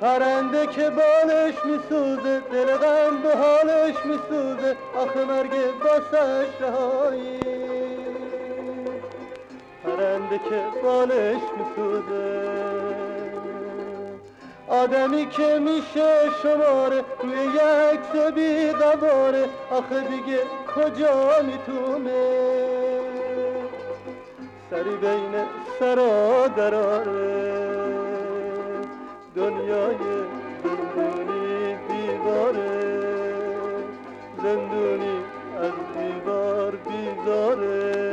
پرنده که بالش میسوزه دل غم به حالش میسوزه، آخه مرگ باسش رهایی. پرنده که بالش میسوزه، آدمی که میشه شماره روی یک سبی قباره، آخه دیگه کجا میتونه سری بین سرا دراره. دنیای زندونی دیواره، زندونی از دیوار بیزاره.